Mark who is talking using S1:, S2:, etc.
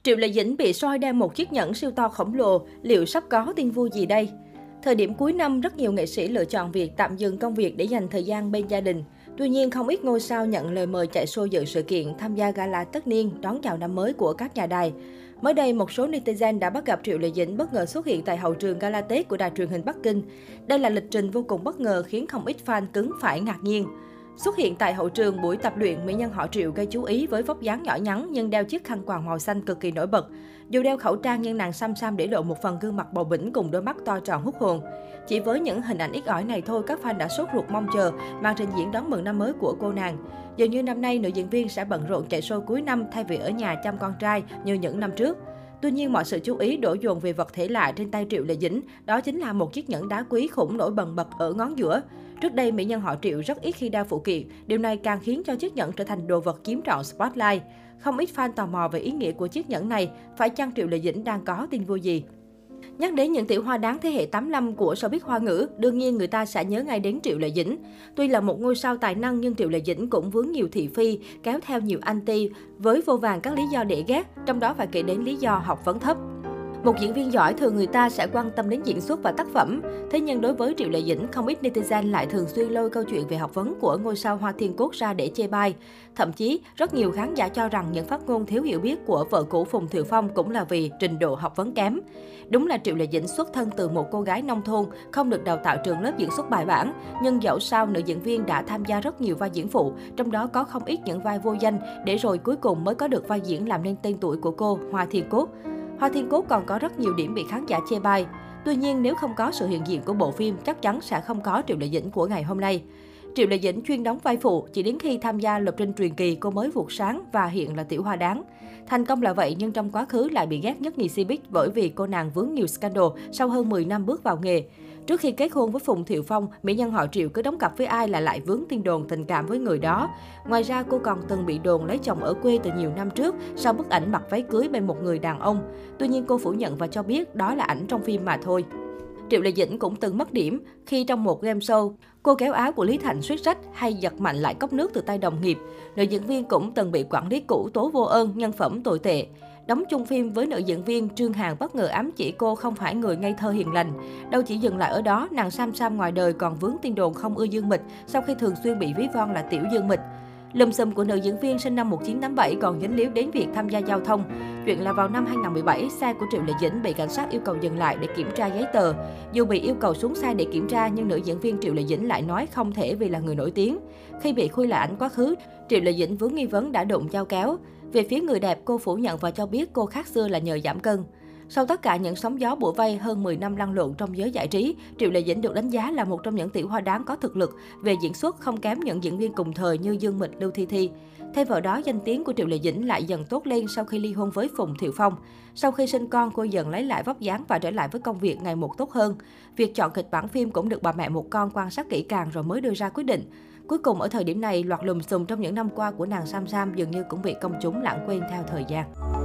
S1: Triệu Lệ Dĩnh bị soi đeo một chiếc nhẫn siêu to khổng lồ, liệu sắp có tin vui gì đây? Thời điểm cuối năm, rất nhiều nghệ sĩ lựa chọn việc tạm dừng công việc để dành thời gian bên gia đình. Tuy nhiên, không ít ngôi sao nhận lời mời chạy show dự sự kiện tham gia gala tất niên đón chào năm mới của các nhà đài. Mới đây, một số netizen đã bắt gặp Triệu Lệ Dĩnh bất ngờ xuất hiện tại hậu trường gala Tết của đài truyền hình Bắc Kinh. Đây là lịch trình vô cùng bất ngờ khiến không ít fan cứng phải ngạc nhiên. Xuất hiện tại hậu trường buổi tập luyện, mỹ nhân họ Triệu gây chú ý với vóc dáng nhỏ nhắn nhưng đeo chiếc khăn quàng màu xanh cực kỳ nổi bật. Dù đeo khẩu trang nhưng nàng xăm xăm để lộ một phần gương mặt bầu bĩnh cùng đôi mắt to tròn hút hồn. Chỉ với những hình ảnh ít ỏi này thôi, các fan đã sốt ruột mong chờ màn trình diễn đón mừng năm mới của cô nàng. Dường như năm nay nữ diễn viên sẽ bận rộn chạy show cuối năm thay vì ở nhà chăm con trai như những năm trước. Tuy nhiên, mọi sự chú ý đổ dồn về vật thể lạ trên tay Triệu Lệ Dĩnh, đó chính là một chiếc nhẫn đá quý khủng nổi bần bật ở ngón giữa. Trước đây, mỹ nhân họ Triệu rất ít khi đeo phụ kiện, điều này càng khiến cho chiếc nhẫn trở thành đồ vật chiếm trọn spotlight. Không ít fan tò mò về ý nghĩa của chiếc nhẫn này, phải chăng Triệu Lệ Dĩnh đang có tin vui gì? Nhắc đến những tiểu hoa đáng thế hệ 85 của showbiz Hoa ngữ, đương nhiên người ta sẽ nhớ ngay đến Triệu Lệ Dĩnh. Tuy là một ngôi sao tài năng nhưng Triệu Lệ Dĩnh cũng vướng nhiều thị phi, kéo theo nhiều anti với vô vàn các lý do để ghét, trong đó phải kể đến lý do học vấn thấp. Một diễn viên giỏi thường người ta sẽ quan tâm đến diễn xuất và tác phẩm. Thế nhưng đối với Triệu Lệ Dĩnh, không ít netizen lại thường xuyên lôi câu chuyện về học vấn của ngôi sao Hoa Thiên Cốt ra để chê bai. Thậm chí, rất nhiều khán giả cho rằng những phát ngôn thiếu hiểu biết của vợ cũ Phùng Thiệu Phong cũng là vì trình độ học vấn kém. Đúng là Triệu Lệ Dĩnh xuất thân từ một cô gái nông thôn, không được đào tạo trường lớp diễn xuất bài bản. Nhưng dẫu sao, nữ diễn viên đã tham gia rất nhiều vai diễn phụ, trong đó có không ít những vai vô danh, để rồi cuối cùng mới có được vai diễn làm nên tên tuổi của cô, Hoa Thiên Cốt. Hoa Thiên Cốt còn có rất nhiều điểm bị khán giả chê bai. Tuy nhiên, nếu không có sự hiện diện của bộ phim, chắc chắn sẽ không có Triệu Lệ Dĩnh của ngày hôm nay. Triệu Lệ Dĩnh chuyên đóng vai phụ, chỉ đến khi tham gia Lập Trình Truyền Kỳ cô mới vụt sáng và hiện là tiểu hoa đáng. Thành công là vậy nhưng trong quá khứ lại bị ghét nhất nhì Cbiz bởi vì cô nàng vướng nhiều scandal sau hơn 10 năm bước vào nghề. Trước khi kết hôn với Phùng Thiệu Phong, mỹ nhân họ Triệu cứ đóng cặp với ai là lại vướng tin đồn tình cảm với người đó. Ngoài ra, cô còn từng bị đồn lấy chồng ở quê từ nhiều năm trước sau bức ảnh mặc váy cưới bên một người đàn ông. Tuy nhiên, cô phủ nhận và cho biết đó là ảnh trong phim mà thôi. Triệu Lệ Dĩnh cũng từng mất điểm khi trong một game show, cô kéo áo của Lý Thành suýt rách hay giật mạnh lại cốc nước từ tay đồng nghiệp. Nữ diễn viên cũng từng bị quản lý cũ tố vô ơn, nhân phẩm tồi tệ. Đóng chung phim với nữ diễn viên, Trương Hàn bất ngờ ám chỉ cô không phải người ngây thơ hiền lành. Đâu chỉ dừng lại ở đó, nàng Sam Sam ngoài đời còn vướng tin đồn không ưa Dương Mịch sau khi thường xuyên bị ví von là tiểu Dương Mịch. Lùm xùm của nữ diễn viên sinh năm 1987 còn dính líu đến việc tham gia giao thông. Chuyện là vào năm 2017, xe của Triệu Lệ Dĩnh bị cảnh sát yêu cầu dừng lại để kiểm tra giấy tờ. Dù bị yêu cầu xuống xe để kiểm tra, nhưng nữ diễn viên Triệu Lệ Dĩnh lại nói không thể vì là người nổi tiếng. Khi bị khui lại ảnh quá khứ, Triệu Lệ Dĩnh vướng nghi vấn đã đụng dao kéo. Về phía người đẹp, cô phủ nhận và cho biết cô khác xưa là nhờ giảm cân. Sau tất cả những sóng gió bủa vây hơn 10 năm lăn lộn trong giới giải trí, Triệu Lệ Dĩnh được đánh giá là một trong những tiểu hoa đáng có thực lực về diễn xuất, không kém những diễn viên cùng thời như Dương Mịch, Lưu Thi Thi. Thay vào đó, danh tiếng của Triệu Lệ Dĩnh lại dần tốt lên sau khi ly hôn với Phùng Thiệu Phong. Sau khi sinh con, cô dần lấy lại vóc dáng và trở lại với công việc ngày một tốt hơn. Việc chọn kịch bản phim cũng được bà mẹ một con quan sát kỹ càng rồi mới đưa ra quyết định. Cuối cùng, ở thời điểm này, loạt lùm xùm trong những năm qua của nàng Sam Sam dường như cũng bị công chúng lãng quên theo thời gian.